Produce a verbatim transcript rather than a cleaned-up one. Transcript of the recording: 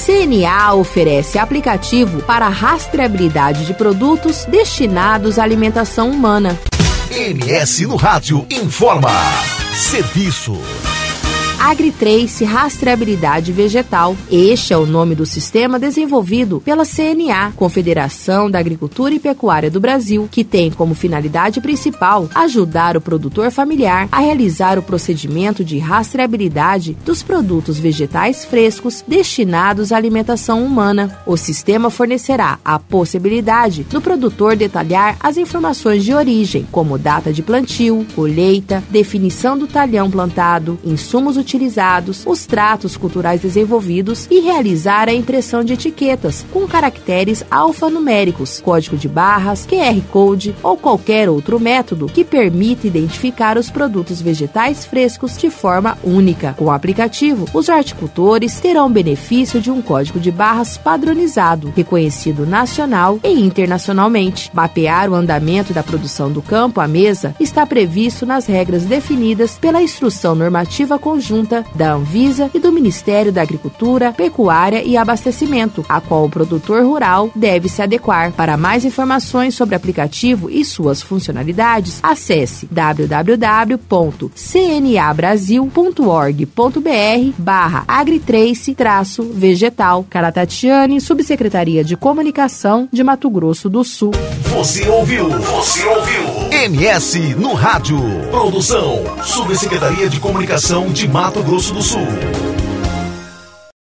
C N A oferece aplicativo para rastreabilidade de produtos destinados à alimentação humana. M S no Rádio informa. Serviço. AgriTrace Rastreabilidade Vegetal. Este é o nome do sistema desenvolvido pela C N A, Confederação da Agricultura e Pecuária do Brasil, que tem como finalidade principal ajudar o produtor familiar a realizar o procedimento de rastreabilidade dos produtos vegetais frescos destinados à alimentação humana. O sistema fornecerá a possibilidade do produtor detalhar as informações de origem, como data de plantio, colheita, definição do talhão plantado, insumos utilizados, os tratos culturais desenvolvidos e realizar a impressão de etiquetas com caracteres alfanuméricos, código de barras, Q R Code ou qualquer outro método que permita identificar os produtos vegetais frescos de forma única. Com o aplicativo, os horticultores terão benefício de um código de barras padronizado, reconhecido nacional e internacionalmente. Mapear o andamento da produção do campo à mesa está previsto nas regras definidas pela Instrução Normativa Conjunta da Anvisa e do Ministério da Agricultura, Pecuária e Abastecimento, a qual o produtor rural deve se adequar. Para mais informações sobre o aplicativo e suas funcionalidades, acesse w w w ponto c n a brasil ponto org ponto b r barra agritrace traço vegetal. Carla Tatiane, Subsecretaria de Comunicação de Mato Grosso do Sul. Você ouviu? Você ouviu? M S no Rádio. Produção, Subsecretaria de Comunicação de Mato Grosso do Sul.